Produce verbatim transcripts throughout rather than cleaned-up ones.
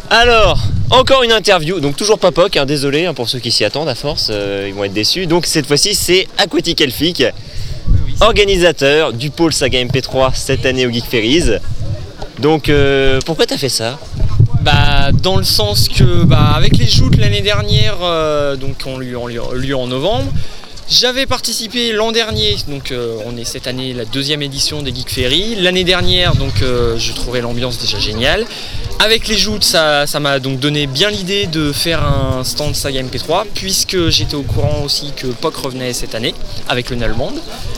Alors, encore une interview, donc toujours pas P O C, hein, désolé hein, pour ceux qui s'y attendent à force, euh, ils vont être déçus. Donc cette fois-ci c'est Aquatic Elfic, organisateur du pôle Saga M P trois cette année au Geek Ferries. Donc euh, pourquoi t'as fait ça? Bah, dans le sens que bah, avec les joutes l'année dernière, euh, donc on lui ont lieu en novembre, j'avais participé l'an dernier, donc euh, on est cette année la deuxième édition des Geek Ferries. L'année dernière, donc euh, je trouvais l'ambiance déjà géniale. Avec les joutes, ça, ça m'a donc donné bien l'idée de faire un stand Saga M P trois, puisque j'étais au courant aussi que P O C revenait cette année avec le Nullband.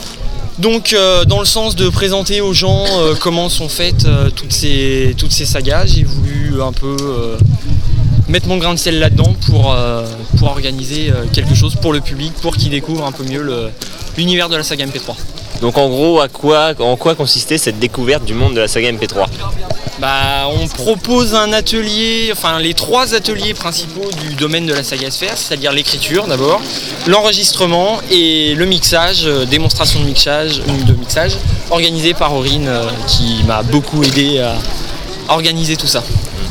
Donc euh, dans le sens de présenter aux gens euh, comment sont faites euh, toutes, ces, toutes ces sagas, j'ai voulu un peu euh, mettre mon grain de sel là-dedans pour, euh, pour organiser euh, quelque chose pour le public, pour qu'ils découvrent un peu mieux le, l'univers de la saga M P trois. Donc en gros, à quoi, en quoi consistait cette découverte du monde de la saga M P trois? Bah, on propose un atelier, enfin les trois ateliers principaux du domaine de la saga S F R, c'est-à-dire l'écriture d'abord, l'enregistrement et le mixage, euh, démonstration de mixage, de mixage organisé par Aurine euh, qui m'a beaucoup aidé à organiser tout ça.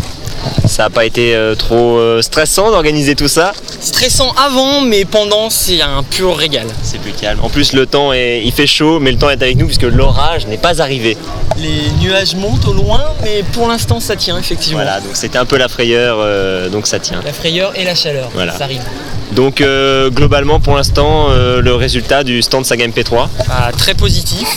Ça n'a pas été euh, trop euh, stressant d'organiser tout ça? Stressant avant, mais pendant c'est un pur régal. C'est plus calme. En plus le temps est, il fait chaud, mais le temps est avec nous puisque l'orage n'est pas arrivé. Les nuages montent au loin, mais pour l'instant ça tient effectivement. Voilà, donc c'était un peu la frayeur, euh, donc ça tient. La frayeur et la chaleur, voilà. Ça arrive. Donc euh, globalement pour l'instant, euh, le résultat du stand Saga M P trois ah, très positif.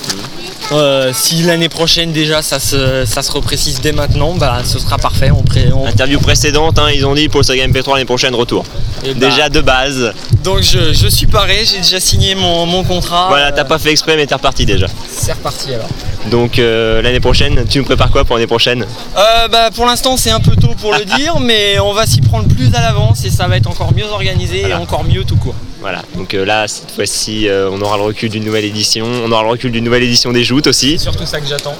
Euh, si l'année prochaine déjà ça se, ça se reprécise dès maintenant, bah, ce sera parfait. On pré, on... Interview précédente, hein, ils ont dit pour le Saga M P trois l'année prochaine retour. Et déjà bah, de base. Donc je, je suis paré, j'ai déjà signé mon, mon contrat. Voilà, t'as euh... pas fait exprès mais t'es reparti déjà. C'est reparti alors. Donc euh, l'année prochaine, tu nous prépares quoi pour l'année prochaine? euh, bah, Pour l'instant c'est un peu tôt pour le dire, mais on va s'y prendre plus à l'avance et ça va être encore mieux organisé voilà. Et encore mieux tout court. Voilà, donc euh, là cette fois-ci euh, on aura le recul d'une nouvelle édition, on aura le recul d'une nouvelle édition des joutes aussi. C'est surtout ça que j'attends.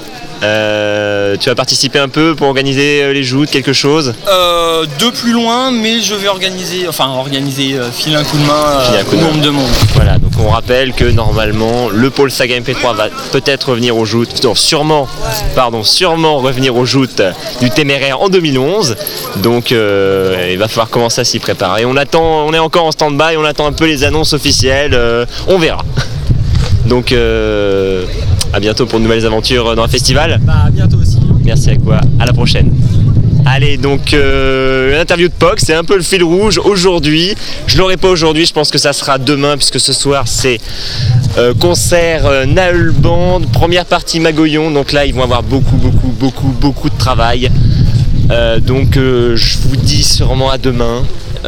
Euh, tu vas participer un peu pour organiser euh, les joutes, quelque chose? euh, De plus loin, mais je vais organiser, enfin organiser, euh, filer un coup de main euh, au nombre de monde. Voilà, donc on rappelle que normalement le pôle Saga M P trois va peut-être revenir aux joutes, non, sûrement, pardon, sûrement revenir aux joutes du Téméraire en deux mille onze. Donc euh, il va falloir commencer à s'y préparer. On attend, on est encore en stand-by, on attend un peu les annonces officielles, euh, on verra. Donc euh, à bientôt pour de nouvelles aventures dans le festival. Bah à bientôt aussi. Merci à quoi, à la prochaine. Allez, donc euh, l'interview de P O C, c'est un peu le fil rouge aujourd'hui. Je l'aurai pas aujourd'hui, je pense que ça sera demain puisque ce soir c'est euh, concert euh, Nullband, première partie Magoyon. Donc là ils vont avoir beaucoup beaucoup beaucoup beaucoup de travail. Euh, donc euh, je vous dis sûrement à demain.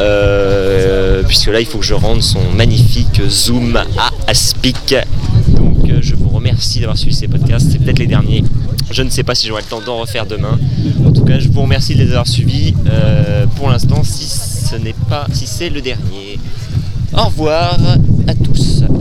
Euh, puisque là il faut que je rende son magnifique zoom à Aspic. Donc euh, je vous remercie d'avoir suivi ces podcasts, c'est peut-être les derniers, je ne sais pas si j'aurai le temps d'en refaire demain. En tout cas je vous remercie de les avoir suivis euh, pour l'instant, si ce n'est pas si c'est le dernier. Au revoir à tous.